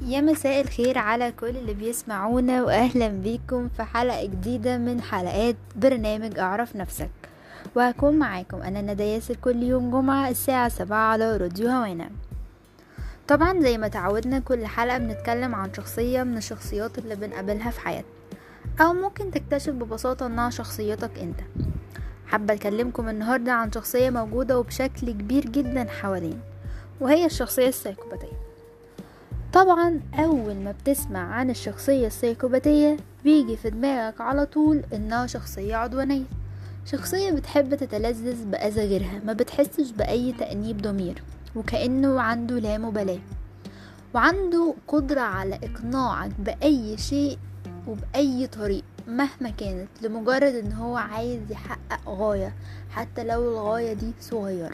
يا مساء الخير على كل اللي بيسمعونا، واهلا بيكم في حلقة جديدة من حلقات برنامج اعرف نفسك. وهكون معاكم انا ندى ياسر كل يوم جمعة الساعة 7 على راديو هوانا. طبعا زي ما تعودنا كل حلقة بنتكلم عن شخصية من الشخصيات اللي بنقابلها في حياتنا، او ممكن تكتشف ببساطة انها شخصيتك انت. حابة اكلمكم النهاردة عن شخصية موجودة وبشكل كبير جدا حوالين، وهي الشخصية السايكوباتية. طبعا اول ما بتسمع عن الشخصية السايكوباتية بيجي في دماغك على طول انها شخصية عدوانية، شخصية بتحب تتلذذ بأذى غيرها، ما بتحسش بأي تأنيب ضمير، وكأنه عنده لا مبالاة، وعنده قدرة على إقناعك بأي شيء وبأي طريق مهما كانت، لمجرد ان هو عايز يحقق غاية حتى لو الغاية دي صغيرة.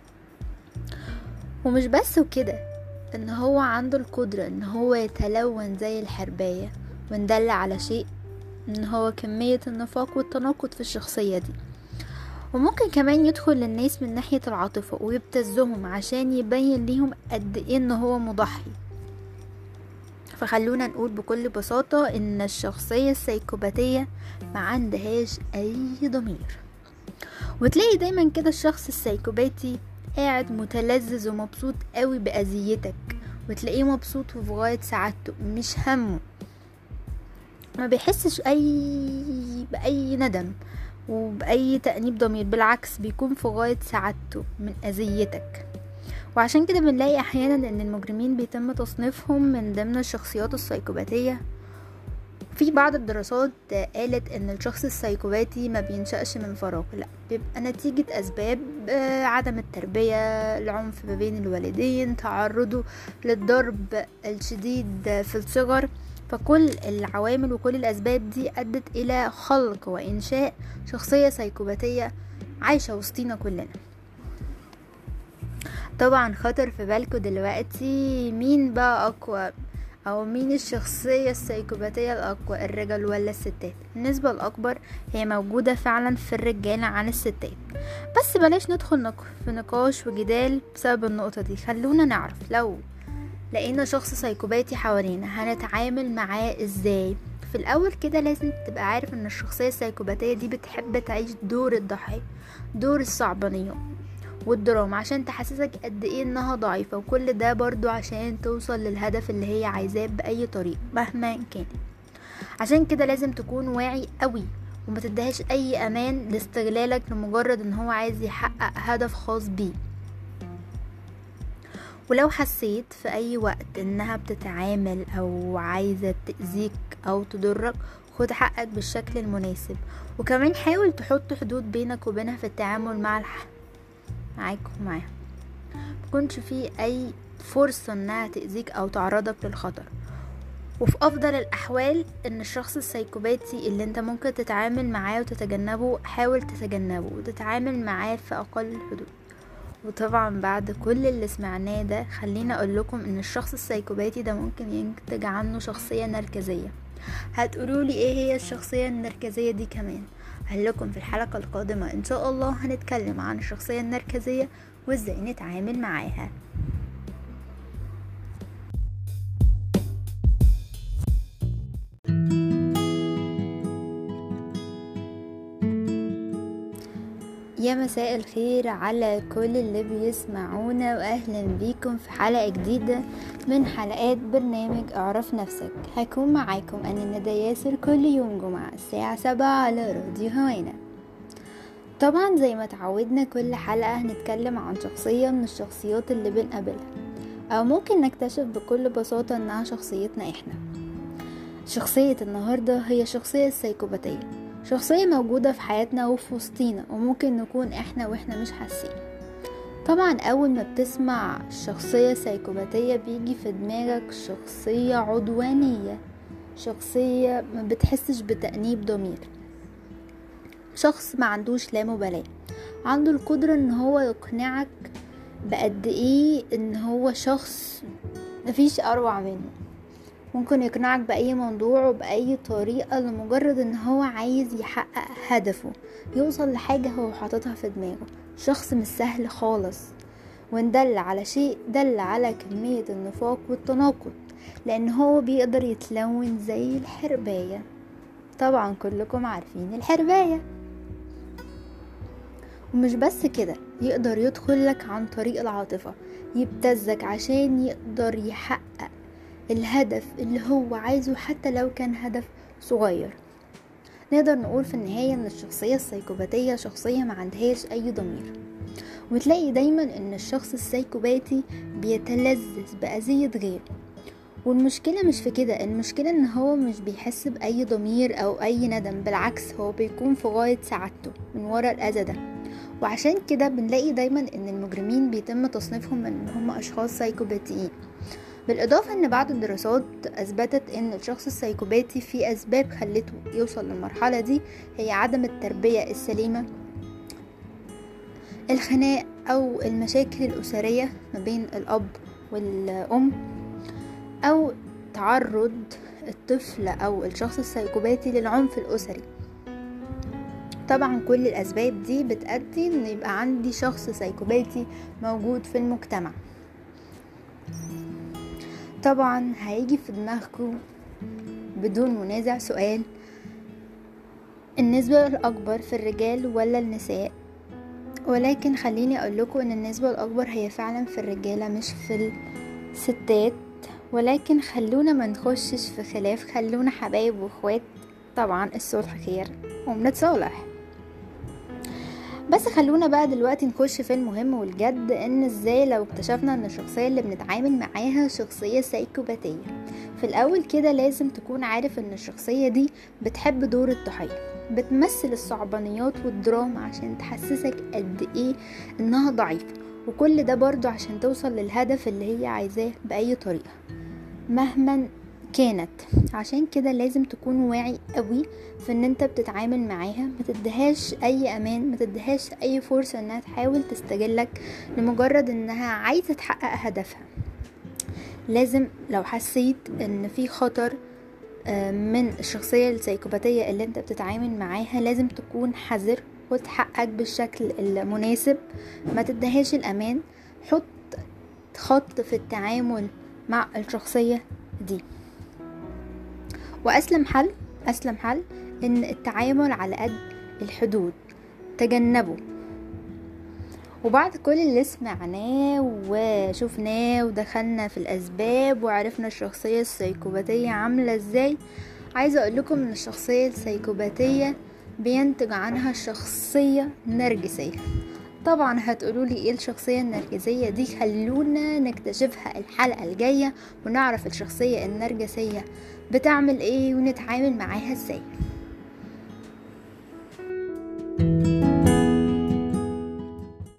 ومش بس وكده، ان هو عنده القدرة ان هو يتلون زي الحرباية، وندل على شيء ان هو كمية النفاق والتناقض في الشخصية دي. وممكن كمان يدخل للناس من ناحية العاطفة ويبتزهم عشان يبين ليهم قد ايه ان هو مضحي. فخلونا نقول بكل بساطة ان الشخصية السايكوباتية ما عندهاش اي ضمير. وتلاقي دايما كده الشخص السايكوباتي قاعد متلذذ ومبسوط قوي بأذيتك، وتلاقيه مبسوط وفي غاية سعادته، مش همه، ما بيحسش بأي ندم وبأي تأنيب ضمير، بالعكس بيكون في غاية سعادته من أذيتك. وعشان كده بنلاقي أحيانا ان المجرمين بيتم تصنيفهم من ضمن الشخصيات السايكوباتية. في بعض الدراسات قالت ان الشخص السايكوباتي ما بينشأش من فراغ، لا، بيبقى نتيجة اسباب عدم التربية، العنف ما بين الوالدين، تعرضه للضرب الشديد في الصغر. فكل العوامل وكل الاسباب دي ادت الى خلق وانشاء شخصية سايكوباتية عايشة وسطينا كلنا. طبعا خطر في بالكم دلوقتي مين بقى اقوى، او مين الشخصية السايكوباتية الاقوى، الرجال ولا الستات؟ النسبة الاكبر هي موجودة فعلا في الرجال عن الستات، بس بلاش ندخل في نقاش وجدال بسبب النقطة دي. خلونا نعرف لو لقينا شخص سايكوباتي حوالينا هنتعامل معاه ازاي. في الاول كده لازم تبقى عارف ان الشخصية السايكوباتية دي بتحب تعيش دور الضحية، دور الصعبانية والدراما، عشان تحسسك قد ايه انها ضعيفة، وكل ده برضو عشان توصل للهدف اللي هي عايزاه بأي طريق مهما كان. عشان كده لازم تكون واعي قوي، وما تدهش اي امان لاستغلالك لمجرد ان هو عايز يحقق هدف خاص بيه. ولو حسيت في اي وقت انها بتتعامل او عايزة تأذيك او تضرك، خد حقك بالشكل المناسب، وكمان حاول تحط حدود بينك وبينها في التعامل معاك ومعاها. مكنش فيه اي فرصة انها تأذيك او تعرضك للخطر. وفي افضل الاحوال ان الشخص السايكوباتي اللي انت ممكن تتعامل معاه وتتجنبه، حاول تتجنبه وتتعامل معاه في اقل الحدود. وطبعا بعد كل اللي سمعناه ده، خلينا اقول لكم ان الشخص السايكوباتي ده ممكن ينتج عنه شخصية نرجسية. هتقولولي ايه هي الشخصية النرجسية دي كمان؟ هلكم في الحلقة القادمة ان شاء الله هنتكلم عن الشخصية النرجسية وازاي نتعامل معاها. يا مساء الخير على كل اللي بيسمعونا، واهلا بيكم في حلقة جديدة من حلقات برنامج اعرف نفسك. هكون معاكم انا ندى ياسر كل يوم جمعة الساعة 7 على راديو هوانا. طبعا زي ما تعودنا كل حلقة هنتكلم عن شخصية من الشخصيات اللي بنقابلها، او ممكن نكتشف بكل بساطة انها شخصيتنا احنا. شخصية النهاردة هي شخصية السايكوباتية، شخصية موجودة في حياتنا وفي وسطينا، وممكن نكون احنا واحنا مش حاسين. طبعا اول ما بتسمع شخصية سايكوباتية بيجي في دماغك شخصية عدوانية، شخصية ما بتحسش بتأنيب ضمير، شخص ما عندوش لا مبالاة، عنده القدرة ان هو يقنعك بقد ايه ان هو شخص مفيش اروع منه. ممكن يقنعك بأي موضوع وبأي طريقة لمجرد ان هو عايز يحقق هدفه، يوصل لحاجة هو حاططها في دماغه. شخص مش سهل خالص، وإن دل على شيء دل على كمية النفاق والتناقض، لأن هو بيقدر يتلون زي الحرباية. طبعا كلكم عارفين الحرباية. ومش بس كده، يقدر يدخل لك عن طريق العاطفة، يبتزك عشان يقدر يحقق الهدف اللي هو عايزه حتى لو كان هدف صغير. نقدر نقول في النهاية ان الشخصية السايكوباتية شخصية ما عندهاش اي ضمير، وتلاقي دايما ان الشخص السايكوباتي بيتلذذ بأذية غيره. والمشكلة مش في كده، المشكلة ان هو مش بيحس بأي ضمير او اي ندم، بالعكس هو بيكون في غاية سعادته من وراء الأذى ده. وعشان كده بنلاقي دايما ان المجرمين بيتم تصنيفهم ان هم اشخاص سايكوباتيين. بالإضافة أن بعض الدراسات أثبتت أن الشخص السايكوباتي في أسباب خلته يوصل للمرحلة دي، هي عدم التربية السليمة، الخناق أو المشاكل الأسرية ما بين الأب والأم، أو تعرض الطفل أو الشخص السايكوباتي للعنف الأسري. طبعا كل الأسباب دي بتأدي أن يبقى عندي شخص سايكوباتي موجود في المجتمع. طبعا هيجي في دماغكم بدون منازع سؤال: النسبة الأكبر في الرجال ولا النساء؟ ولكن خليني أقول لكم أن النسبة الأكبر هي فعلا في الرجالة مش في الستات. ولكن خلونا ما نخشش في خلاف، خلونا حبايب واخوات. طبعا الصلح خير وبنتصالح. بس خلونا بقى دلوقتي نخش في المهم والجد، ان ازاي لو اكتشفنا ان الشخصية اللي بنتعامل معاها شخصية سايكوباتية. في الاول كده لازم تكون عارف ان الشخصية دي بتحب دور الضحية، بتمثل الصعبانيات والدراما عشان تحسسك قد ايه انها ضعيفة، وكل ده برضو عشان توصل للهدف اللي هي عايزاه بأي طريقة مهما كانت. عشان كده لازم تكون واعي قوي في ان انت بتتعامل معاها، ما تديهاش اي امان، ما تديهاش اي فرصة انها تحاول تستغلك لمجرد انها عايزة تحقق هدفها. لازم لو حسيت ان في خطر من الشخصية السايكوباتية اللي انت بتتعامل معاها، لازم تكون حذر وتحقق بالشكل المناسب، ما تديهاش الامان. حط خط في التعامل مع الشخصية دي. وأسلم حل إن التعامل على قد الحدود، تجنبه. وبعد كل اللي سمعناه وشوفناه ودخلنا في الأسباب وعرفنا الشخصية السايكوباتية عاملة ازاي، عايزة أقول لكم إن الشخصية السايكوباتية بينتج عنها الشخصية النرجسية. طبعا هتقولولي ايه الشخصية النرجسية دي؟ خلونا نكتشفها الحلقة الجاية ونعرف الشخصية النرجسية بتعمل ايه ونتعامل معاها ازاي.